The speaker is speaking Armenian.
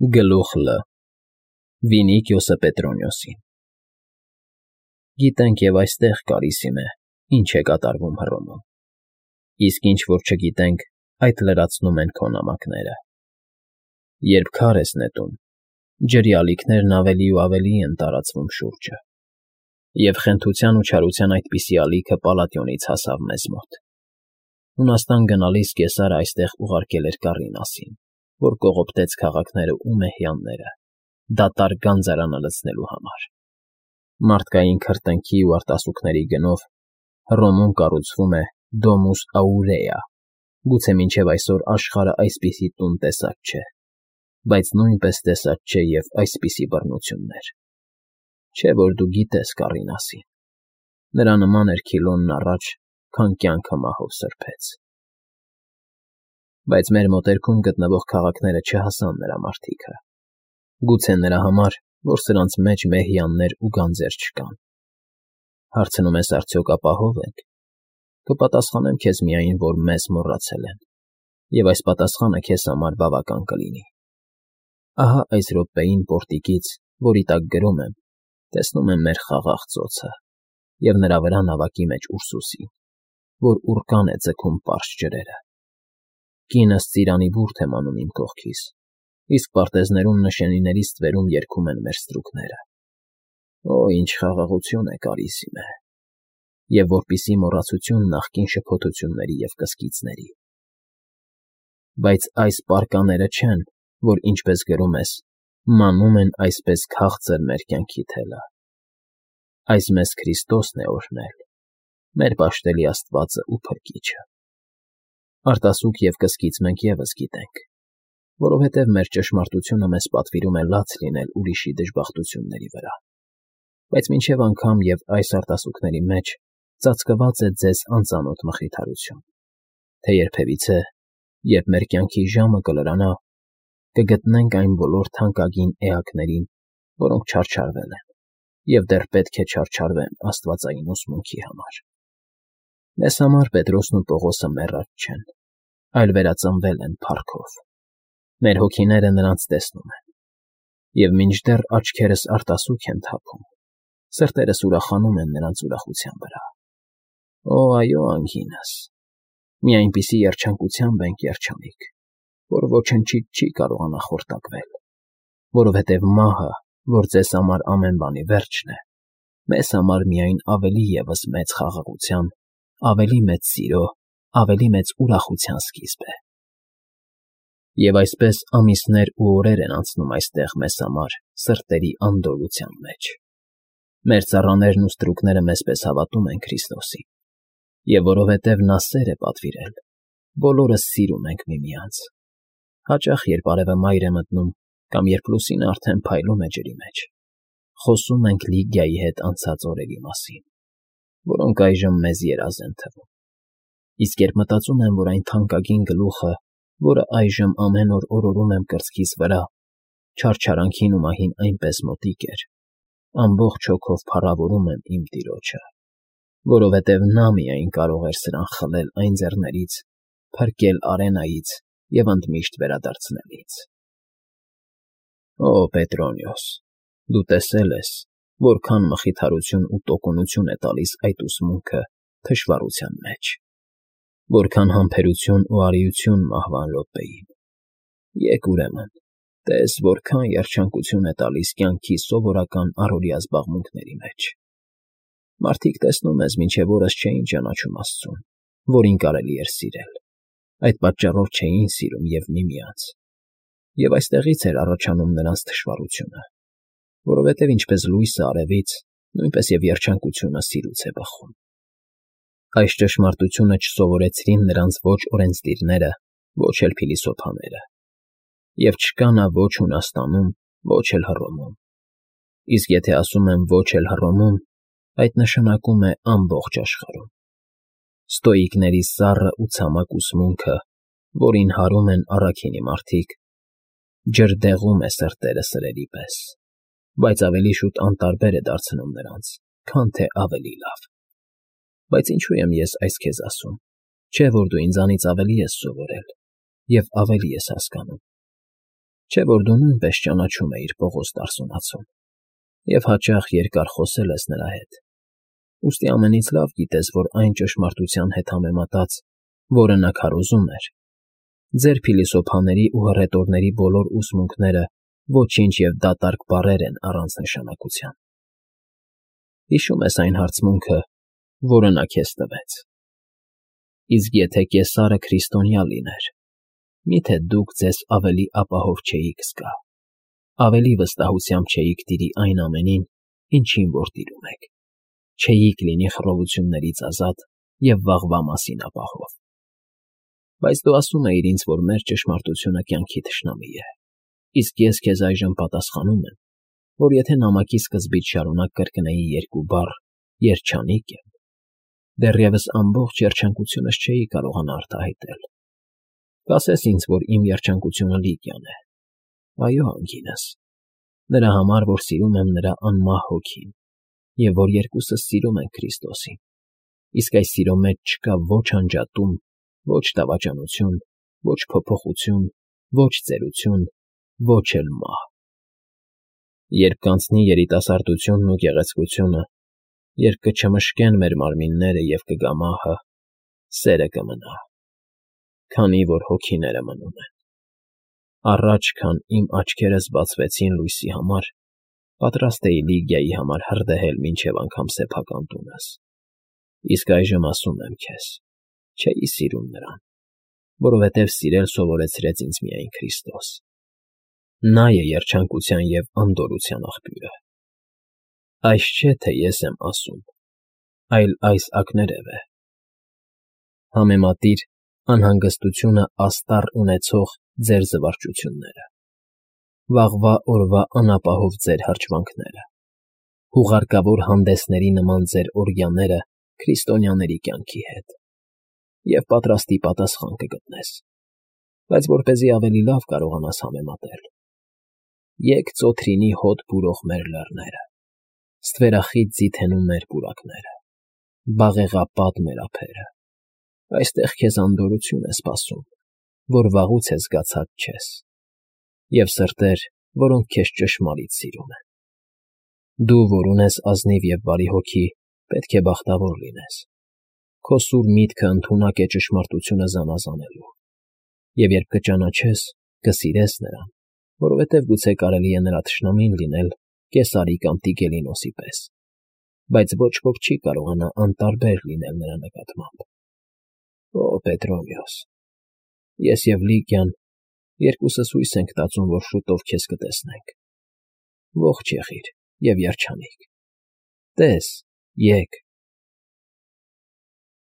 Գլուխ Լ. Վինիկիոսը Պետրոնյոսին։ Գիտենք և այստեղ կարիսիմ է, ինչ է կատարվում Հռոմում, իսկ ինչ որ չգիտենք, այդ լրացնում են քո նամակները։ Երբ քար ես նետում, ջրի ալիքներն ավելի ու ավելի են տարածվում շուրջը, և խենթության ու չարության այդպիսի ալիքը Պալատիոնից հասավ մեզ մոտ։ Հունաստան գնալիս Կեսարը այստեղ ուղարկել էր Կառինասին, որ կողոպտեց քաղաքները ու մեհյանները, դատարկ գանձարանը լցնելու համար։ Մարդկային քրտինքի ու արտասուքների գնով Հռոմում կառուցվում է Domus Aurea, գուցե մինչև այսօր աշխարհը այսպիսի տուն տեսած չէ, բայց նույնպես տեսած չէ և այսպիսի բռնություններ։ Չէ՞ որ դու գիտես Կառինասին։ Նրա նման էր Քիլոնն առաջ, քան կյանքը մահով սրբեց։ Բայց մեր մոտերքում գտնվող քաղաքները չհասան նրա մարդիկը։ Գուցե նրա համար, որ սրանց մեջ մեհյաններ ու գանձեր չկան։ Հարցնում ես արդյոք ապահով ենք։ Կպատասխանեմ քեզ միայն, որ մեզ մոռացել են, և այս պատասխանը քեզ համար բավական կլինի։ Ահա այս րոպեին պորտիկից, որի տակ գրում եմ, տեսնում եմ մեր խաղաղ ծոցը և նրա վրա նավակի մեջ Ուրսուսին, որ ուռկան է ձգում պարզ ջրերը։ Կինս ծիրանի բուրդ եմ անում իմ կողքիս, իսկ պարտեզներում նշանիների ստվերում երգում են մեր ստրուկները։ Օ, ինչ խաղաղություն է կարիսիմ է, և որպիսի մոռացություն նախկին շփոթությունների և կսկիծների։ Բայց այս պարկաները չեն, որ, ինչպես գրում ես, մանում են այսպես քաղցր մեր կյանքի թելը։ Այս մեզ Քրիստոսն է օրհնել, մեր պաշտելի Աստվածը ու Փրկիչը։ Արտասուք և կսկիծ մենք ևս գիտենք, որովհետև մեր ճշմարտությունը մեզ պատվիրում է լաց լինել ուրիշի դժբախտությունների վրա։ Բայց մինչև անգամ և այս արտասուքների մեջ ծածկված է ձեզ անծանոթ մխիթարություն, թե երբևիցե, երբ մեր կյանքի ժամը կլրանա, կգտնենք այն բոլոր թանկագին էակներին, որոնք չարչարվել են և դեռ պետք է չարչարվեն աստվածային ուսմունքի համար։ Մեզ համար Պետրոսն ու Պողոսը մեռած չեն, այլ վերածնվել են փառքով։ Մեր հոգիները նրանց տեսնում են, և մինչդեռ աչքերս արտասուք են թափում, սրտերս ուրախանում են նրանց ուրախության վրա։ Օ, այո, անգինս, մի այնպիսի երջանկությամբ ենք երջանիկ, որ ոչնչից չի կարողանա խորտակվել, որովհետև մահը, որ ձեզ համար ամեն բանի վերջն է, մեզ համար միայն ավելի ևս մեծ խաղաղության, ավելի մեծ սիրո, ավելի մեծ ուրախության սկիզբ է։ Եվ այսպես ամիսներ ու օրեր են անցնում այստեղ մեզ համար սրտերի անդորրության մեջ։ Մեր ծառաներն ու ստրուկները մեզպես հավատում են Քրիստոսին, և որովհետև նա սեր է պատվիրել, բոլորս սիրում ենք միմյանց։ Հաճախ, երբ արևը մայր է մտնում, կամ երբ լուսինը արդեն փայլում է ջրի մեջ, խոսում ենք Լիգիայի հետ անցած օրերի մասին, որոնք այժմ մեզ երազ են թվում։ Իսկ երբ մտածում եմ, որ այն թանկագին գլուխը, որը այժմ ամեն օր օրորում եմ կրծքիս վրա, չարչարանքին ու մահին այնպես մոտիկ էր, ամբողջ հոգով փառավորում եմ իմ Տիրոջը, որովհետև նա միայն կարող էր սրան խլել այն ձեռներից, փրկել արենայից և ընդմիշտ վերադարձնել ինձ։ Օ, Պետրոնյոս, դու տեսել ես, որքան մխիթարություն ու տոկունություն է տալիս այդ ուսմունքը թշվառության մեջ, որքան համբերություն ու արիություն մահվան րոպեին։ Եկ ուրեմն, տես, որքան երջանկություն է տալիս կյանքի սովորական առօրյա զբաղմունքների մեջ։ Մարդիկ տեսնում ես մինչև օրս չէին ճանաչում Աստծուն, որին կարելի էր սիրել, այդ պատճառով չէին սիրում և միմյանց։ Եվ այստեղից էր առաջանում նրանց թշվառությունը, որովհետև ինչպես լույսը արևից, նույնպես և երջանկությունը սիրուց է բխում։ Այս ճշմարտությունը չսովորեցրին նրանց ոչ օրենսդիրները, ոչ էլ փիլիսոփաները, և չկա նա ոչ Հունաստանում, ոչ էլ Հռոմում։ Իսկ եթե ասում եմ ոչ էլ Հռոմում, այդ նշանակում է ամբողջ աշխարհում։ Ստոիկների սառը ու ցամաք ուսմունքը, որին հարում են առաքինի մարդիկ, ջրդեղում է սրտերը սրերի պես, բայց ավելի շուտ անտարբեր է դարձնում նրանց, քան թե ավելի լավ։ Բայց ինչու եմ ես այս քեզ ասում, չէ՞ որ դու ինձանից ավելի ես սովորել և ավելի ես հասկանում։ Չէ՞ որ դու նույնպես ճանաչում էիր Պողոս Տարսոնացուն և հաճախ երկար խոսել ես նրա հետ, ուստի ամենից լավ գիտես, որ այն ճշմարտության հետ համեմատած, որը նա քարոզում էր, ձեր փիլիսոփաների ու հռետորների բոլոր ուսմունքները ոչինչ և դատարկ բառեր են առանց նշանակության։ Հիշում ես այն հարցմունքը, որը նա քեզ տվեց. իսկ եթե Կեսարը քրիստոնյա լիներ, միթե դուք ձեզ ավելի ապահով չէիք զգա, ավելի վստահությամբ չէիք տիրի այն ամենին, ինչին որ տիրում եք, չէիք լինի խռովություններից ազատ և վաղվա մասին ապահով։ Բայց դու ասում էիր ինձ, որ մեր ճշմարտությունը կյանքի թշնամի է, իսկ ես քեզ այժմ պատասխանում եմ, որ եթե նամակի սկզբից շարունակ կրկնեի երկու բառ «երջանիկ եմ», դեռևս ամբողջ երջանկությունս չէի կարողանա արտահայտել։ Կասես ինձ, որ իմ երջանկությունը Լիգիան է։ Այո, անգինս, նրա համար, որ սիրում եմ նրա անմահ հոգին, և որ երկուսս սիրում ենք Քրիստոսին, իսկ այս սիրո մեջ չկա ոչ անջատում, ոչ դավաճանություն, ոչ փոփոխություն, ոչ ծերություն, ոչ էլ մահ։ Երբ կանցնի երիտասարդությունն ու գեղեցկությունը, երբ կչմշկեն մեր մարմինները և կգա մահը, սերը կմնա, քանի որ հոգիները մնում են։ Առաջ, քան իմ աչքերս բացվեցին լույսի համար, պատրաստ էի Լիգիայի համար հրդեհել մինչև անգամ սեփական տունս, իսկ այժմ ասում եմ քեզ. չէի սիրում նրան, որովհետև սիրել սովորեցրեց ինձ միայն Քրիստոս։ Նա է երջանկության և անդորրության աղբյուրը։ Այս չէ, թե ես եմ ասում, այլ այս ակներև է. համեմատիր անհանգստությունը աստառ ունեցող ձեր զվարճությունները, վաղվա օրվա անապահով ձեր հրճվանքները, հուղարկավոր հանդեսների նման ձեր օրգյաները քրիստոնյաների կյանքի հետ, և պատրաստի պատասխան կգտնես, բայց որպեսզի ավելի լավ կարողանաս համեմատել, եկ ծոթրինի հոտ բուրող մեր լեռները, ստվերախիտ ձիթենում մեր պուրակները, բաղեղապատ մեր ափերը, այստեղ քեզ անդորրություն է սպասում, որ վաղուց է զգացած չես, և սրտեր, որոնք քեզ ճշմարիտ սիրում են։ Դու, որ ունես ազնիվ և բարի հոգի, պետք է բախտավոր լինես։ Քո սուր միտքը ընդունակ է ճշմարտությունը զանազանելու, և երբ կճանաչես, կսիրես նրան, որովհետև գուցե կարելի է նրա թշնամին լինել Կեսարի կամ Տիգելինոսի պես, բայց ոչ ոք չի կարողանա անտարբեր լինել նրա նկատմամբ։ Օ, Պետրովիոս, ես և Լիգիան երկուսս հույս ենք տածում, որ շուտով քեզ կտեսնենք։ Ողջ եղիր և երջանիկ։ Տես, եկ,